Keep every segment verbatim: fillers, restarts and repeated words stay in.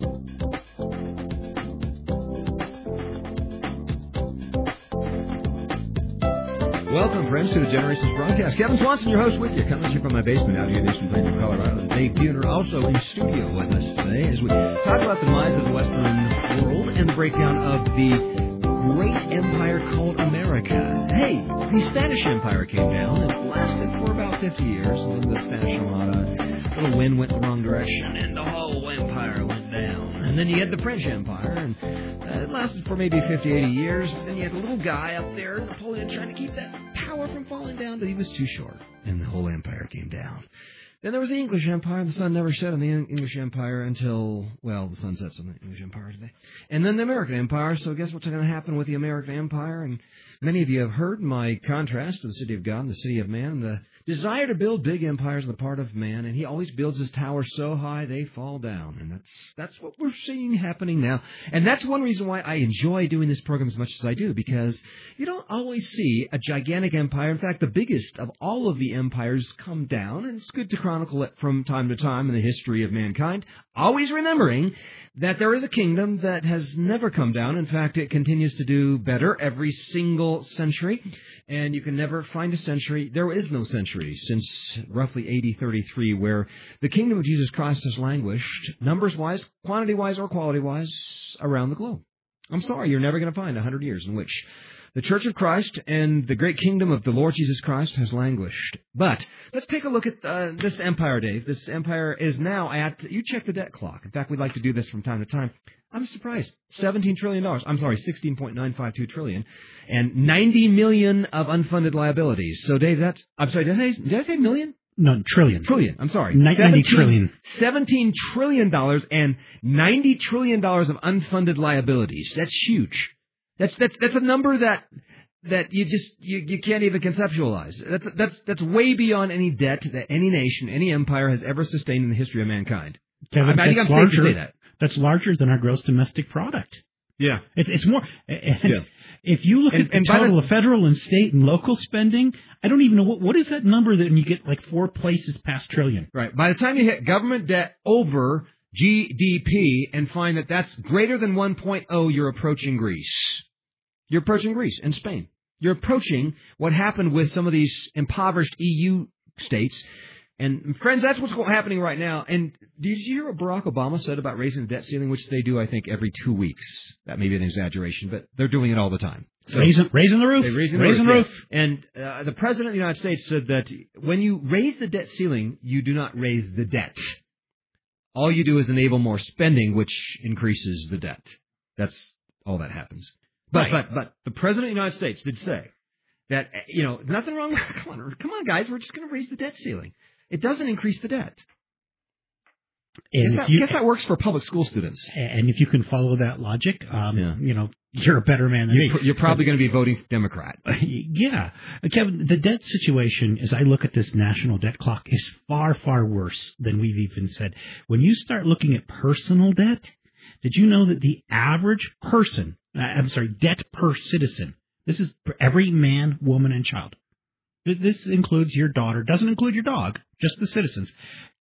Welcome, friends, to the Generations broadcast. Kevin Swanson, your host, with you, coming to you from my basement out here in Eastern Plains of Colorado. Dave Buhner also in studio with us today as we talk about the demise of the Western world and the breakdown of the great empire called America. Hey, the Spanish Empire came down and lasted for about fifty years, and then the Spanish Armada, a little wind went the wrong direction, and the whole empire went down. And then you had the French Empire, and uh, it lasted for maybe fifty, eighty years. But then you had a little guy up there, Napoleon, trying to keep that power from falling down, but he was too short, and the whole empire came down. Then there was the English Empire. The sun never set on the English Empire until, well, the sun sets on the English Empire today. And then the American Empire. So guess what's going to happen with the American Empire? And many of you have heard my contrast to the city of God and the city of man, the desire to build big empires on the part of man, and he always builds his towers so high they fall down. And that's that's what we're seeing happening now. And that's one reason why I enjoy doing this program as much as I do, because you don't always see a gigantic empire. In fact, the biggest of all of the empires come down, and it's good to chronicle it from time to time in the history of mankind, always remembering that there is a kingdom that has never come down. In fact, it continues to do better every single century, and you can never find a century. There is no century since roughly A D thirty-three where the kingdom of Jesus Christ has languished, numbers-wise, quantity-wise, or quality-wise, around the globe. I'm sorry, you're never going to find one hundred years in which the Church of Christ and the great kingdom of the Lord Jesus Christ has languished. But let's take a look at uh, this empire, Dave. This empire is now at, you check the debt clock. In fact, we'd like to do this from time to time. I'm surprised. seventeen trillion dollars. I'm sorry, sixteen point nine five two trillion dollars. And ninety million dollars of unfunded liabilities. So, Dave, that's, I'm sorry, did I say, did I say million? No, trillion. Trillion, I'm sorry. ninety trillion. seventeen trillion dollars and ninety trillion dollars of unfunded liabilities. That's huge. That's that's that's a number that that you just you, you can't even conceptualize. That's that's that's way beyond any debt that any nation, any empire has ever sustained in the history of mankind. Kevin, I, I think that's I'm larger, safe to say that. That's larger than our gross domestic product. Yeah, it's it's more. Yeah. If you look and, at the and total the, of federal and state and local spending, I don't even know what what is that number that when you get like four places past trillion. Right. By the time you hit government debt over G D P and find that that's greater than one point oh, you're approaching Greece. You're approaching Greece and Spain. You're approaching what happened with some of these impoverished E U states. And, friends, that's what's happening right now. And did you hear what Barack Obama said about raising the debt ceiling, which they do, I think, every two weeks? That may be an exaggeration, but they're doing it all the time. So, raising, raising the roof. Raising the raising roof. roof. Yeah. And uh, the President of the United States said that when you raise the debt ceiling, you do not raise the debt. All you do is enable more spending, which increases the debt. That's all that happens. But, right. but but the President of the United States did say that, you know, nothing wrong with, come on, come on, guys, we're just going to raise the debt ceiling. It doesn't increase the debt. And guess, that, you, guess that works for public school students. And if you can follow that logic, um, yeah. you know, you're a better man than you're, me. You're probably going to be voting Democrat. Yeah. Kevin, the debt situation, as I look at this national debt clock, is far, far worse than we've even said. When you start looking at personal debt, did you know that the average person, I'm sorry, debt per citizen, this is for every man, woman, and child. This includes your daughter, doesn't include your dog, just the citizens.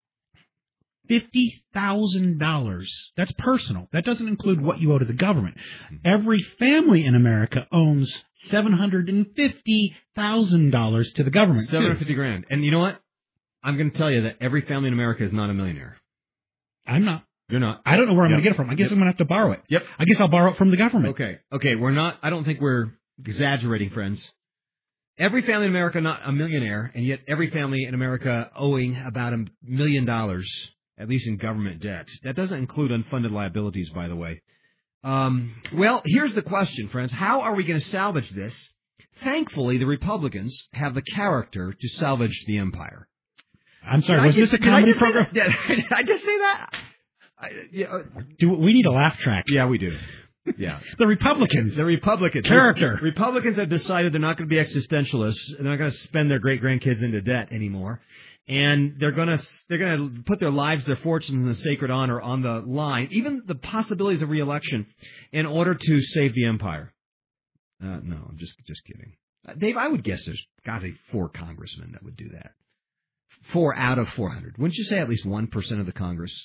fifty thousand dollars. That's personal. That doesn't include what you owe to the government. Every family in America owns seven hundred fifty thousand dollars to the government. seven hundred fifty grand. And you know what? I'm going to tell you that every family in America is not a millionaire. I'm not. You're not. I don't know where I'm yep. going to get it from. I guess yep. I'm going to have to borrow it. Yep. I guess I'll borrow it from the government. Okay. Okay. We're not, I don't think we're exaggerating, friends. Every family in America not a millionaire, and yet every family in America owing about a million dollars, at least in government debt. That doesn't include unfunded liabilities, by the way. Um, well, here's the question, friends. How are we going to salvage this? Thankfully, the Republicans have the character to salvage the empire. I'm sorry, did was just, this a comedy program? Did I just say that? I, yeah, Do we need a laugh track? Yeah, we do. Yeah. The Republicans. The Republicans. Character. The Republicans have decided they're not going to be existentialists. They're not going to spend their great-grandkids into debt anymore. And they're going to they're going to put their lives, their fortunes, and the sacred honor on the line, even the possibilities of re-election, in order to save the empire. Uh, no, I'm just just kidding. Uh, Dave, I would guess there's got to be four congressmen that would do that. Four out of four hundred. Wouldn't you say at least one percent of the Congress?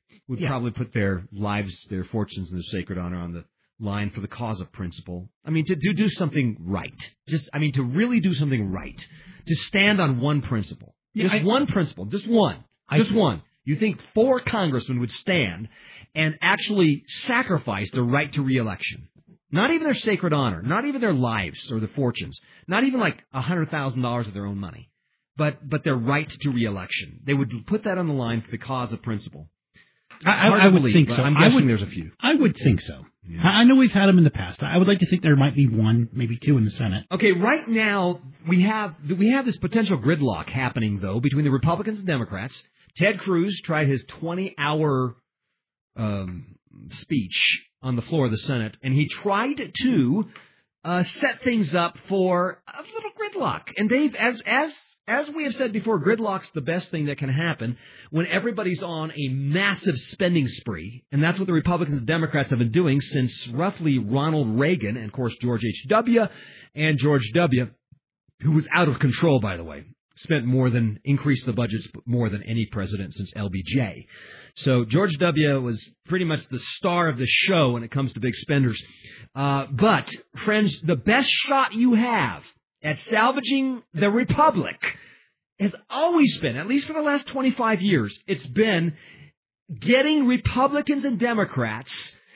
would Yeah. probably put their lives, their fortunes, and their sacred honor on the line for the cause of principle. I mean, to do, do something right. Just, I mean, to really do something right. To stand on one principle. Yeah, just I- one principle. Just one. I- Just one. You think four congressmen would stand and actually sacrifice their right to reelection? Not even their sacred honor. Not even their lives or their fortunes. Not even like one hundred thousand dollars of their own money. But but their right to reelection. They would put that on the line for the cause of principle. I, I, Hard I to would believe, think but so. I'm I guessing would, there's a few. I would think so. Yeah. I I know we've had them in the past. I would like to think there might be one, maybe two in the Senate. Okay, right now we have we have this potential gridlock happening though between the Republicans and Democrats. Ted Cruz tried his twenty-hour um, speech on the floor of the Senate, and he tried to uh, set things up for a little gridlock. And Dave, as as as we have said before, gridlock's the best thing that can happen when everybody's on a massive spending spree, and that's what the Republicans and Democrats have been doing since roughly Ronald Reagan and, of course, George H W and George W., who was out of control, by the way. Spent more than, increased the budgets more than any president since L B J. So George W. was pretty much the star of the show when it comes to big spenders. Uh, but, friends, the best shot you have at salvaging the republic has always been, at least for the last twenty-five years, it's been getting Republicans and Democrats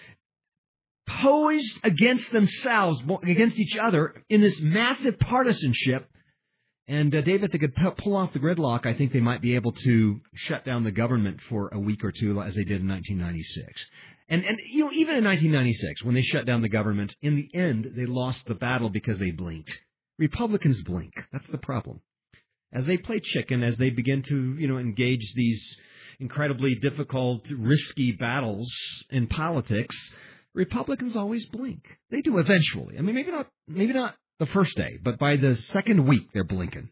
posed against themselves, against each other in this massive partisanship. And, uh, Dave, if they could p- pull off the gridlock, I think they might be able to shut down the government for a week or two, as they did in nineteen ninety-six. And, and you know, even in nineteen ninety-six, when they shut down the government, in the end, they lost the battle because they blinked. Republicans blink. That's the problem. As they play chicken, as they begin to, you know, engage these incredibly difficult, risky battles in politics, Republicans always blink. They do eventually. I mean, maybe not, maybe not the first day, but by the second week, they're blinking.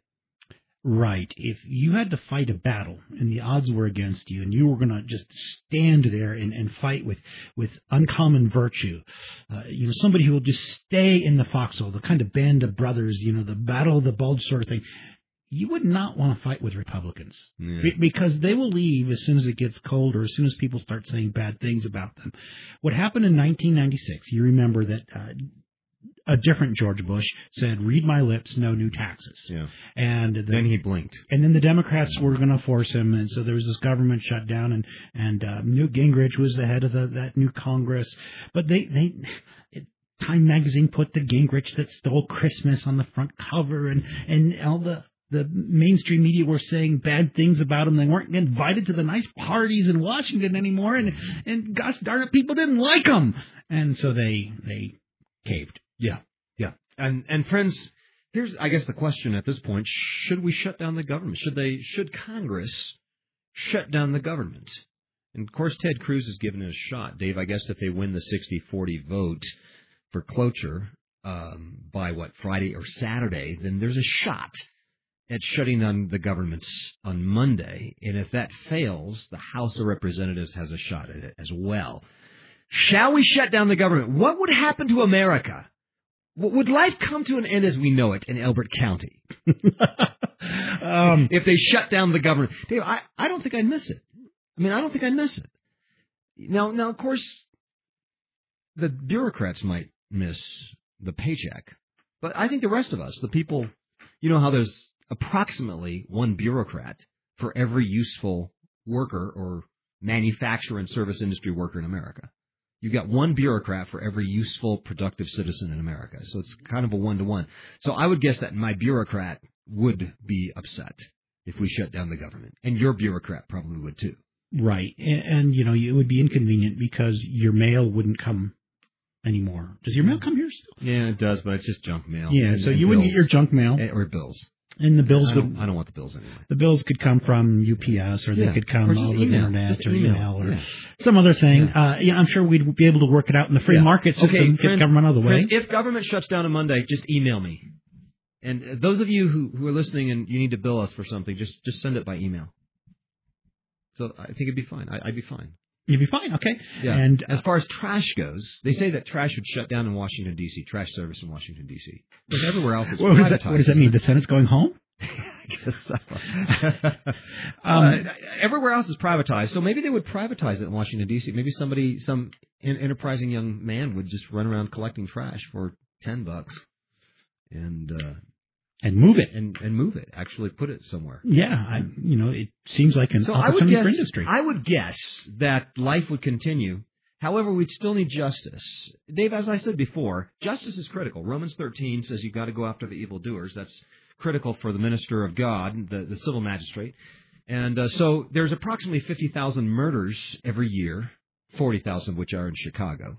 Right. If you had to fight a battle and the odds were against you and you were going to just stand there and, and fight with, with uncommon virtue, uh, you know, somebody who will just stay in the foxhole, the kind of band of brothers, you know, the battle of the bulge sort of thing, you would not want to fight with Republicans. Yeah. Be- because they will leave as soon as it gets cold or as soon as people start saying bad things about them. What happened in nineteen ninety-six, you remember that uh, a different George Bush said, read my lips, no new taxes. Yeah. And the, Then he blinked. And then the Democrats were going to force him, and so there was this government shutdown, and and uh, Newt Gingrich was the head of the, that new Congress. But they they it, Time magazine put the Gingrich that stole Christmas on the front cover, and and all the the mainstream media were saying bad things about him. They weren't invited to the nice parties in Washington anymore, and and gosh darn it, people didn't like him, and so they they caved. Yeah, yeah. And and friends, here's I guess the question at this point: should we shut down the government? Should they? Should Congress shut down the government? And of course, Ted Cruz is giving it a shot, Dave. I guess if they win the sixty forty vote for cloture um, by what Friday or Saturday, then there's a shot at shutting down the government on Monday. And if that fails, the House of Representatives has a shot at it as well. Shall we shut down the government? What would happen to America? Would life come to an end as we know it in Elbert County? um, if they shut down the government? Dave, I, I don't think I'd miss it. I mean, I don't think I'd miss it. Now, now, of course, the bureaucrats might miss the paycheck. But I think the rest of us, the people, you know how there's approximately one bureaucrat for every useful worker or manufacturer and service industry worker in America. You've got one bureaucrat for every useful, productive citizen in America. So it's kind of a one-to-one. So I would guess that my bureaucrat would be upset if we shut down the government. And your bureaucrat probably would too. Right. And, and you know, it would be inconvenient because your mail wouldn't come anymore. Does your mail come here still? Yeah, it does, but it's just junk mail. Yeah, and, so and you bills. wouldn't get your junk mail. Or bills. And the bills I don't, would, I don't want the bills anyway. The bills could come from U P S, or they yeah. could come or just over email. the internet, just or email, email, or yeah. some other thing. Yeah. Uh, yeah, I'm sure we'd be able to work it out in the free yeah. market system. Okay, Get friends, government out of the way. Friends, if government shuts down on Monday, just email me. And uh, those of you who, who are listening and you need to bill us for something, just just send it by email. So I think it'd be fine. I, I'd be fine. You'd be fine, okay. Yeah. And as far as trash goes, they say that trash would shut down in Washington, D C, trash service in Washington, D C. But everywhere else it's what, privatized. does that, what does that mean? The Senate's going home? I guess so. um, uh, everywhere else is privatized, so maybe they would privatize it in Washington, D C Maybe somebody, some enterprising young man would just run around collecting trash for ten bucks and uh, and move it and, and move it. Actually, put it somewhere. Yeah, I, you know, it seems like an so opportunity I would guess, for industry. I would guess that life would continue. However, we'd still need justice. Dave, as I said before, justice is critical. Romans thirteen says you've got to go after the evildoers. That's critical for the minister of God, the, the civil magistrate. And uh, so there's approximately fifty thousand murders every year, forty thousand of which are in Chicago.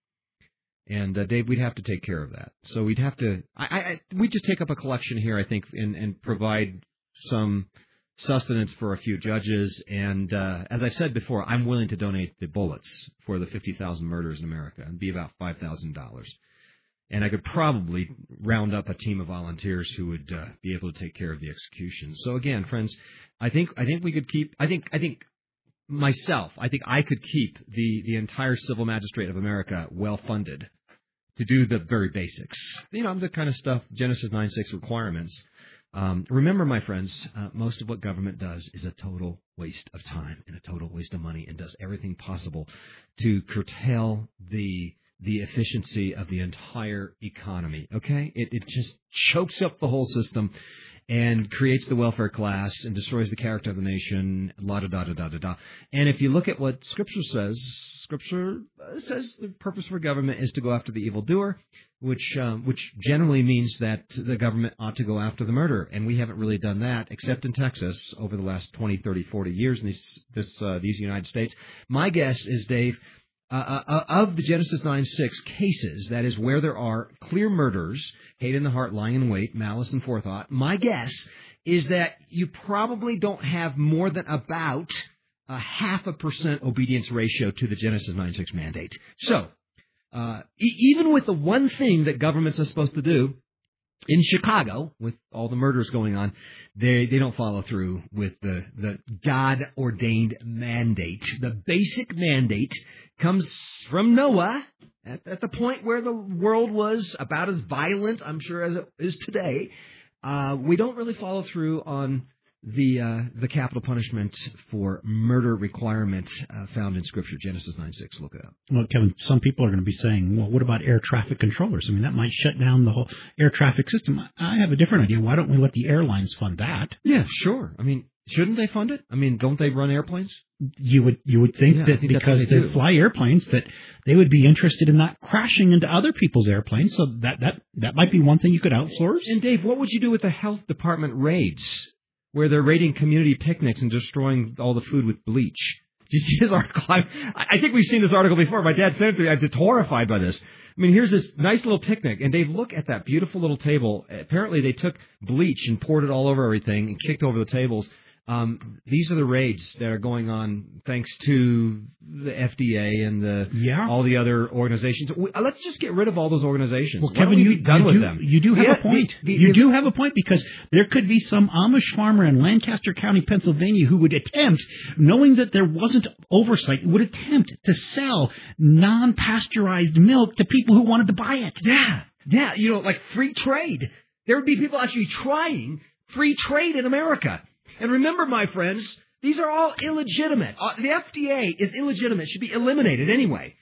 And, uh, Dave, we'd have to take care of that. So we'd have to – I, I, we'd just take up a collection here, I think, and, and provide some sustenance for a few judges. And uh, as I've said before, I'm willing to donate the bullets for the fifty thousand murders in America. It'd be about five thousand dollars. And I could probably round up a team of volunteers who would uh, be able to take care of the execution. So again, friends, I think I think we could keep. I think I think myself. I think I could keep the the entire civil magistrate of America well funded to do the very basics. You know, the kind of stuff Genesis nine six requirements. Um, remember, my friends, uh, most of what government does is a total waste of time and a total waste of money, and does everything possible to curtail the the efficiency of the entire economy, okay? It, it just chokes up the whole system and creates the welfare class and destroys the character of the nation, la-da-da-da-da-da-da. And if you look at what Scripture says, Scripture says the purpose for government is to go after the evildoer, which um, which generally means that the government ought to go after the murderer. And we haven't really done that, except in Texas, over the last twenty, thirty, forty years in these, this, uh, these United States. My guess is, Dave, Uh, uh, of the Genesis nine six cases, that is where there are clear murders, hate in the heart, lying in wait, malice and forethought, my guess is that you probably don't have more than about a half a percent obedience ratio to the Genesis nine six mandate. So, uh, e- even with the one thing that governments are supposed to do, in Chicago, with all the murders going on, they they don't follow through with the, the God-ordained mandate. The basic mandate comes from Noah at, at the point where the world was about as violent, I'm sure, as it is today. Uh, we don't really follow through on the uh, the capital punishment for murder requirement uh, found in Scripture, Genesis nine six. Look it up. Well, Kevin, some people are going to be saying, well, what about air traffic controllers? I mean, that might shut down the whole air traffic system. I have a different idea. Why don't we let the airlines fund that? Yeah, sure. I mean, shouldn't they fund it? I mean, don't they run airplanes? You would you would think yeah, that think because they, they fly airplanes, that they would be interested in not crashing into other people's airplanes. So that, that, that might be one thing you could outsource. And, Dave, what would you do with the health department raids, where they're raiding community picnics and destroying all the food with bleach? Did you see this article? I, I think we've seen this article before. My dad sent it to me. I was just horrified by this. I mean, here's this nice little picnic, and Dave, look at that beautiful little table. Apparently, they took bleach and poured it all over everything and kicked over the tables. Um, these are the raids that are going on thanks to the F D A and the yeah. all the other organizations. We, uh, let's just get rid of all those organizations. Well, Kevin, you, be done you with do, them? You do have yeah, a point. The, the, you the, do have a point, because there could be some Amish farmer in Lancaster County, Pennsylvania, who would attempt, knowing that there wasn't oversight, would attempt to sell non-pasteurized milk to people who wanted to buy it. Yeah, yeah, you know, like free trade. There would be people actually trying free trade in America. And remember, my friends, these are all illegitimate. Uh, the F D A is illegitimate, should be eliminated anyway.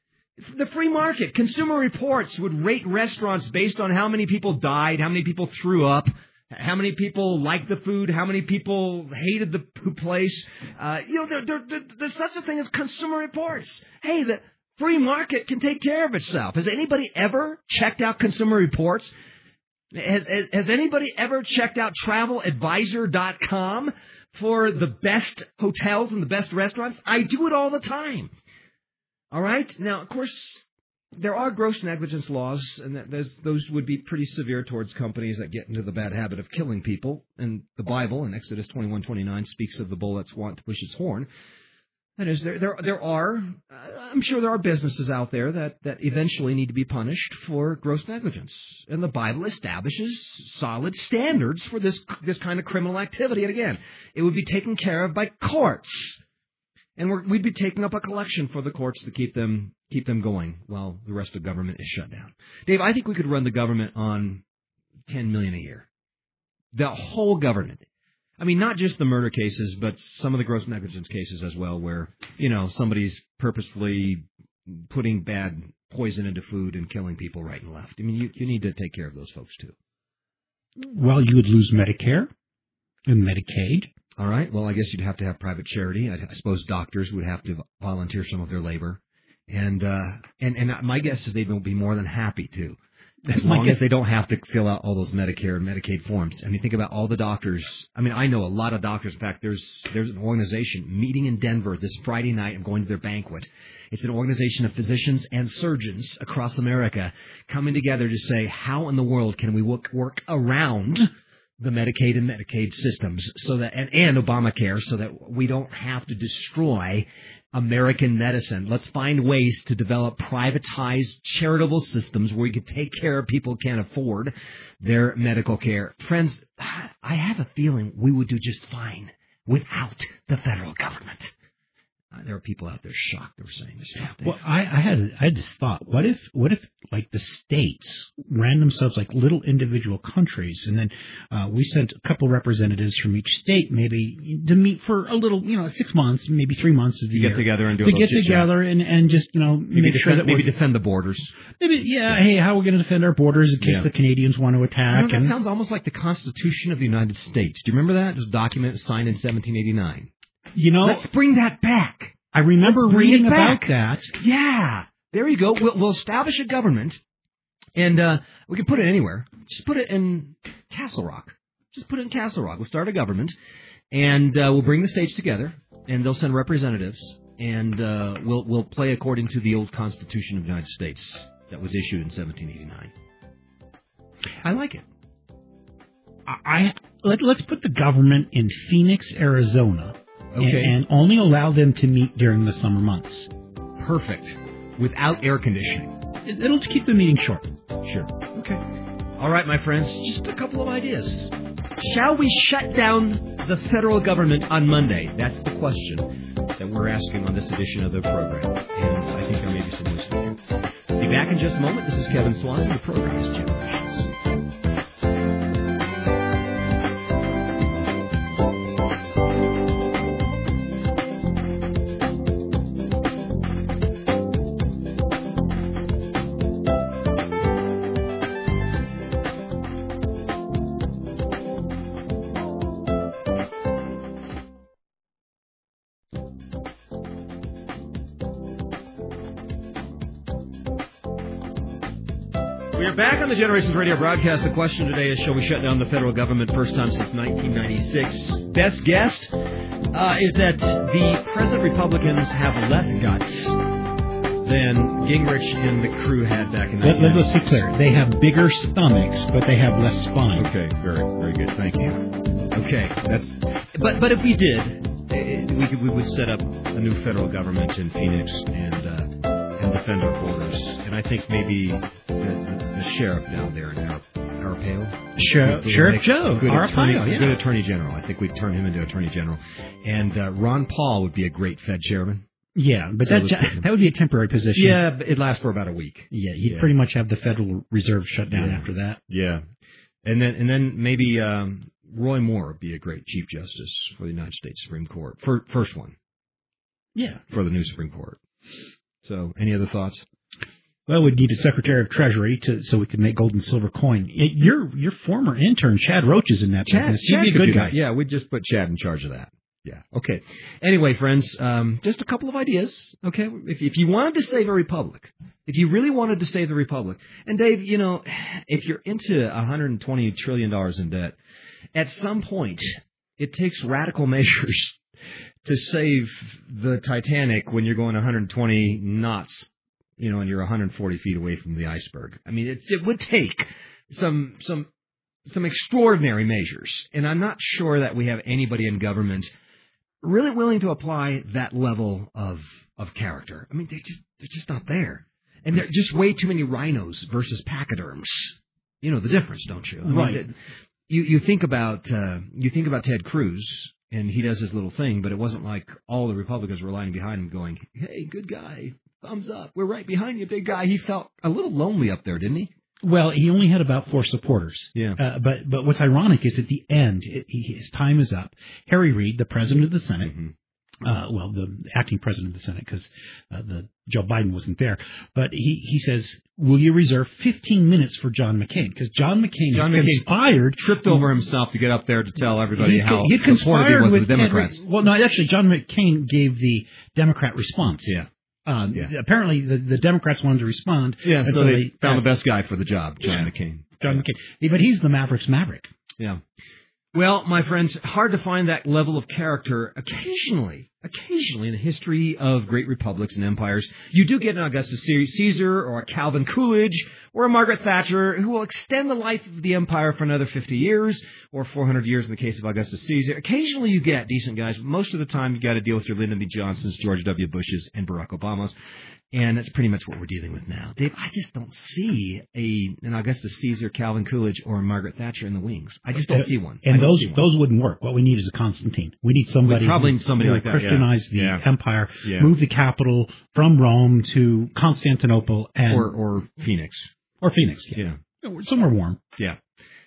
The free market, Consumer Reports would rate restaurants based on how many people died, how many people threw up, how many people liked the food, how many people hated the place. Uh, you know, there, there, there, there's such a thing as Consumer Reports. Hey, the free market can take care of itself. Has anybody ever checked out Consumer Reports? Has, has, has anybody ever checked out travel advisor dot com for the best hotels and the best restaurants? I do it all the time. All right? Now, of course, there are gross negligence laws, and that those would be pretty severe towards companies that get into the bad habit of killing people. And the Bible, in Exodus twenty-one twenty-nine, speaks of the bull that's wont to push its horn. That is, there, there, there are, uh, I'm sure there are businesses out there that, that eventually need to be punished for gross negligence. And the Bible establishes solid standards for this, this kind of criminal activity. And again, it would be taken care of by courts. And we're, we'd be taking up a collection for the courts to keep them, keep them going while the rest of government is shut down. Dave, I think we could run the government on ten million dollars a year. The whole government. I mean, not just the murder cases, but some of the gross negligence cases as well, where, you know, somebody's purposefully putting bad poison into food and killing people right and left. I mean, you, you need to take care of those folks, too. Well, you would lose Medicare and Medicaid. All right. Well, I guess you'd have to have private charity. I, I suppose doctors would have to volunteer some of their labor. And uh, and, and my guess is they will be more than happy to. As long as they don't have to fill out all those Medicare and Medicaid forms. I mean, think about all the doctors. I mean, I know a lot of doctors. In fact, there's there's an organization meeting in Denver this Friday night. I'm going to their banquet. It's an organization of physicians and surgeons across America coming together to say, how in the world can we work, work around the Medicaid and Medicaid systems so that and, and Obamacare so that we don't have to destroy American medicine. Let's find ways to develop privatized charitable systems where we can take care of people who can't afford their medical care. Friends, I have a feeling we would do just fine without the federal government. Uh, there are people out there shocked they were saying this stuff. Well, I, I had I had this thought. What if what if like the states ran themselves like little individual countries, and then uh, we sent a couple representatives from each state, maybe to meet for a little, you know, six months, maybe three months of the get year, together and do to a get together and, and just you know maybe make defend, sure that maybe we're, defend the borders. Maybe yeah, hey, how are we going to defend our borders in case Yeah. the Canadians want to attack? You know, that and, sounds almost like the Constitution of the United States. Do you remember that? It was a document signed in seventeen eighty-nine. You know, Let's bring that back. I remember Let's bring reading it about back. that. Yeah, there you go. We'll, we'll establish a government, and uh, we can put it anywhere. Just put it in Castle Rock. Just put it in Castle Rock. We'll start a government, and uh, we'll bring the states together, and they'll send representatives, and uh, we'll we'll play according to the old Constitution of the United States that was issued in seventeen eighty-nine. I like it. I let, let's put the government in Phoenix, Arizona. Okay. And, and only allow them to meet during the summer months. Perfect. Without air conditioning. It, it'll keep the meeting short. Sure. Okay. All right, my friends, just a couple of ideas. Shall we shut down the federal government on Monday? That's the question that we're asking on this edition of the program. And I think there may be some wisdom here. Be back in just a moment. This is Kevin Swanson. The program is Generations. Back on the Generations Radio broadcast, the question today is, shall we shut down the federal government? First time since nineteen ninety-six. Best guess uh, is that the present Republicans have less guts than Gingrich and the crew had back in nineteen ninety-six. Let, let's be clear. They have bigger stomachs, but they have less spine. Okay, very, very good. Thank you. Okay, that's. But but if we did, we could we would set up a new federal government in Phoenix and uh, and defend our borders. And I think maybe the, the, the sheriff down there in Ar- Arpaio, Sheriff, Sheriff Joe, a good, Arpaio, attorney, yeah. a good attorney general. I think we'd turn him into attorney general. And uh, Ron Paul would be a great Fed chairman. Yeah, but So that, let's put him- that would be a temporary position. Yeah, but it lasts for about a week. Yeah, he'd Yeah. pretty much have the Federal Reserve shut down Yeah. after that. Yeah, and then and then maybe um, Roy Moore would be a great Chief Justice for the United States Supreme Court. For, first one Yeah. for the new Supreme Court. So, any other thoughts? Well, we'd need a Secretary of Treasury to so we could make gold and silver coin. Y- Your your former intern, Chad Roach, is in that Chad, business. Chad He'd could be a do good guy. that. Yeah, we'd just put Chad in charge of that. Yeah. Okay. Anyway, friends, um, just a couple of ideas. Okay. If, if you wanted to save a republic, if you really wanted to save the republic, and Dave, you know, if you're into one hundred twenty trillion dollars in debt, at some point, it takes radical measures to save the Titanic when you're going one hundred twenty knots, you know, and you're one hundred forty feet away from the iceberg. I mean, it, it would take some some some extraordinary measures, and I'm not sure that we have anybody in government really willing to apply that level of of character. I mean, they just they're just not there, and they're just way too many rhinos versus pachyderms. You know the difference, don't you? I mean, Right. it- you you think about uh, you think about Ted Cruz, and he does his little thing, but it wasn't like all the Republicans were lying behind him, going, "Hey, good guy, thumbs up, we're right behind you, big guy." He felt a little lonely up there, didn't he? Well, he only had about four supporters. Yeah. Uh, but but what's ironic is at the end, it, he, his time is up. Harry Reid, the president of the Senate, mm-hmm. uh, well, the acting president of the Senate, because uh, the Joe Biden wasn't there, but he, he says, will you reserve fifteen minutes for John McCain? Because John McCain John had McCain conspired. tripped over himself to get up there to tell everybody he, how he supportive he was with of the Democrats. Henry, well, no, actually, John McCain gave the Democrat response. Yeah. Um, yeah. Apparently, the, the Democrats wanted to respond. Yeah, so, so they, they found asked, the best guy for the job, John yeah. McCain. John yeah. McCain. But he's the Maverick's Maverick. Yeah. Well, my friends, hard to find that level of character. Occasionally, occasionally in the history of great republics and empires, you do get an Augustus Caesar or a Calvin Coolidge or a Margaret Thatcher who will extend the life of the empire for another fifty years or four hundred years in the case of Augustus Caesar. Occasionally you get decent guys, but most of the time you got to deal with your Lyndon B. Johnsons, George W. Bushes, and Barack Obamas. And that's pretty much what we're dealing with now. Dave, I just don't see a an Augustus Caesar, Calvin Coolidge, or a Margaret Thatcher in the wings. I just don't uh, see one. And don't those those wouldn't work. What we need is a Constantine. We need somebody we probably who, somebody who like that, Christianize yeah. the yeah. empire, yeah. move the capital from Rome to Constantinople, and or or Phoenix, or Phoenix, yeah, yeah. somewhere warm. Yeah.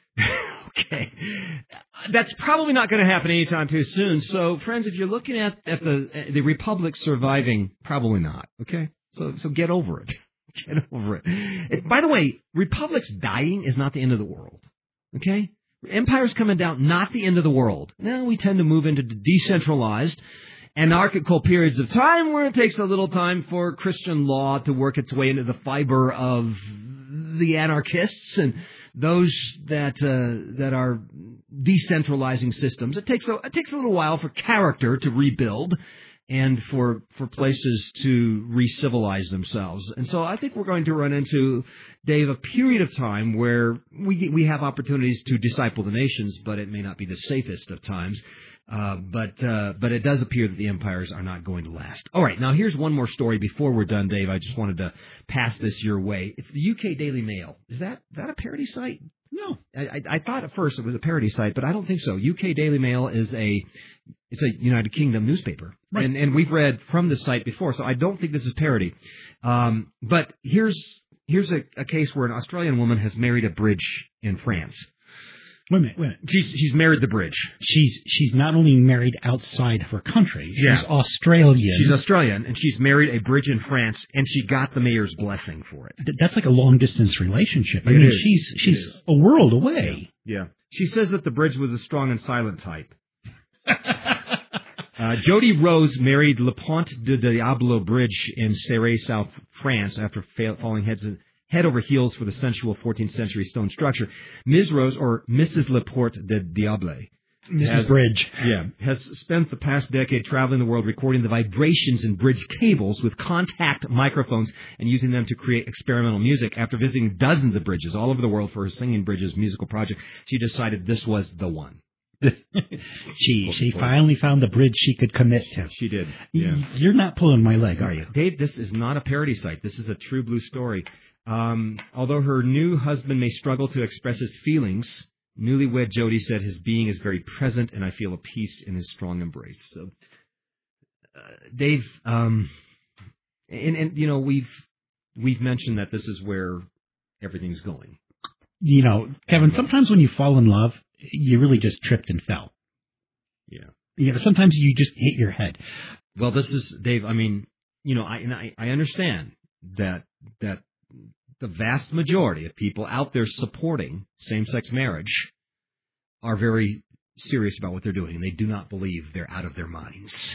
Okay. That's probably not going to happen anytime too soon. So, friends, if you're looking at, at the at the republic surviving, probably not. Okay. So so get over it. Get over it. it. By the way, republics dying is not the end of the world. Okay? Empires coming down, not the end of the world. Now we tend to move into decentralized anarchical periods of time where it takes a little time for Christian law to work its way into the fiber of the anarchists and those that uh, that are decentralizing systems. It takes a, it takes a little while for character to rebuild and for for places to re-civilize themselves. And so I think we're going to run into, Dave, a period of time where we we have opportunities to disciple the nations, but it may not be the safest of times. Uh, but uh, but it does appear that the empires are not going to last. All right, now here's one more story before we're done, Dave. I just wanted to pass this your way. It's the U K Daily Mail. Is that is that a parody site? No, I, I, I thought at first it was a parody site, but I don't think so. U K Daily Mail is a it's a United Kingdom newspaper, right. and and we've read from this site before, so I don't think this is parody. Um, but here's here's a, a case where an Australian woman has married a bridge in France. Wait a minute, wait a minute. She's she's married the bridge. She's she's not only married outside of her country. She's yeah. Australian. She's Australian, and she's married a bridge in France, and she got the mayor's blessing for it. That's like a long distance relationship. I it mean, is. she's she's a world away. Yeah. yeah. She says that the bridge was a strong and silent type. uh, Jody Rose married Le Pont de Diablo Bridge in Serres, South France, after fa- falling heads in. head over heels for the sensual fourteenth century stone structure. Miz Rose, or Missus Laporte de Diable, Missus Bridge, yeah, has spent the past decade traveling the world recording the vibrations in bridge cables with contact microphones and using them to create experimental music. After visiting dozens of bridges all over the world for her Singing Bridges musical project, she decided this was the one. she she finally found the bridge she could commit to. She did. Yeah. You're not pulling my leg, are you? Dave, this is not a parody site. This is a true blue story. Um, although her new husband may struggle to express his feelings, newlywed Jody said his being is very present, and I feel a peace in his strong embrace. So, uh, Dave, um, and, and you know we've we've mentioned that this is where everything's going. You know, Kevin, sometimes when you fall in love, you really just tripped and fell. Yeah. You know, sometimes you just hit your head. Well, this is Dave. I mean, you know, I and I, I understand that that. The vast majority of people out there supporting same-sex marriage are very serious about what they're doing, and they do not believe they're out of their minds.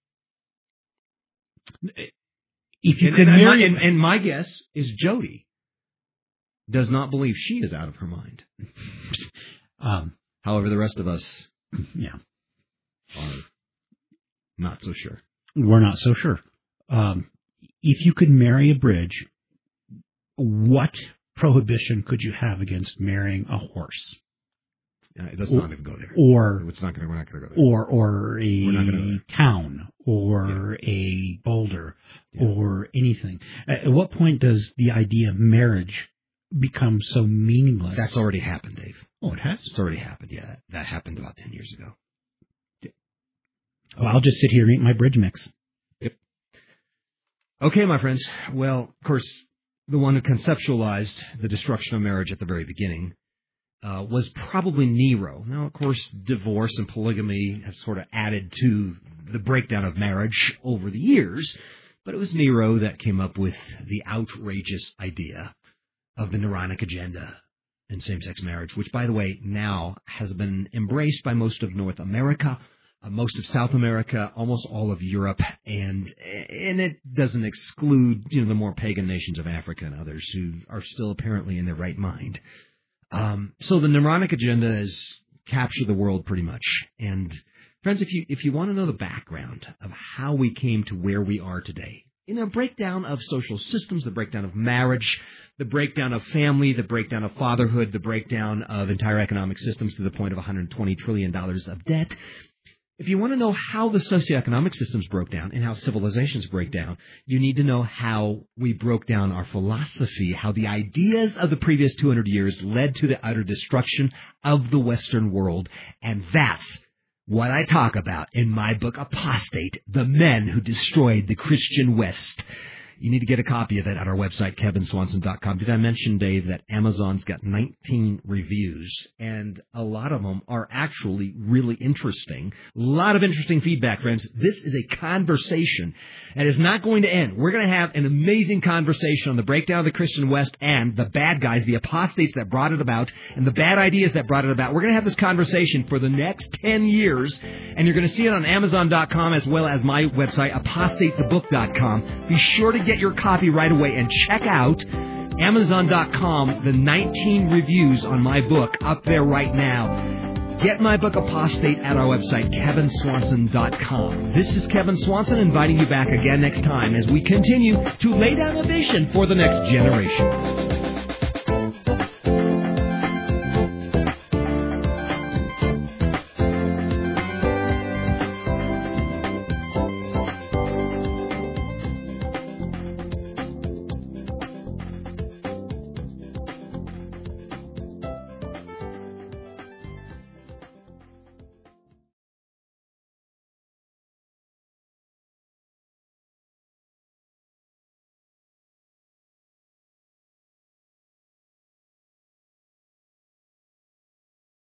If you and, could and, marry, and, and my guess is Jody does not believe she is out of her mind. Um, However, the rest of us, yeah, are not so sure. We're not so sure. Um, if you could marry a bridge, what prohibition could you have against marrying a horse? Uh, let's or, not even go there. Or it's not going. We're not going to go there. Or or a go town, or yeah. a boulder, yeah. or anything. At what point does the idea of marriage become so meaningless? That's already happened, Dave. Oh, it has. It's already happened. Yeah, that happened about ten years ago. Yeah. Well, I'll just sit here and eat my bridge mix. Yep. Okay, my friends. Well, of course. the one who conceptualized the destruction of marriage at the very beginning, uh, was probably Nero. Now, of course, divorce and polygamy have sort of added to the breakdown of marriage over the years, but it was Nero that came up with the outrageous idea of the Neronic agenda in same-sex marriage, which, by the way, now has been embraced by most of North America, uh, most of South America, almost all of Europe, and and it doesn't exclude, you know, the more pagan nations of Africa and others who are still apparently in their right mind. Um, so the Neronic agenda has captured the world pretty much. And friends, if you if you want to know the background of how we came to where we are today, in a breakdown of social systems, the breakdown of marriage, the breakdown of family, the breakdown of fatherhood, the breakdown of entire economic systems to the point of one hundred twenty trillion dollars of debt. If you want to know how the socioeconomic systems broke down and how civilizations break down, you need to know how we broke down our philosophy, how the ideas of the previous two hundred years led to the utter destruction of the Western world. And that's what I talk about in my book, Apostate, The Men Who Destroyed the Christian West. You need to get a copy of it at our website, kevin swanson dot com. Did I mention, Dave, that Amazon's got nineteen reviews, and a lot of them are actually really interesting. A lot of interesting feedback, friends. This is a conversation that is not going to end. We're going to have an amazing conversation on the breakdown of the Christian West and the bad guys, the apostates that brought it about, and the bad ideas that brought it about. We're going to have this conversation for the next ten years, and you're going to see it on amazon dot com as well as my website, apostate the book dot com. Be sure to get your copy right away and check out amazon dot com, the nineteen reviews on my book up there right now. Get my book Apostate at our website, kevin swanson dot com. This is Kevin Swanson inviting you back again next time as we continue to lay down a vision for the next generation.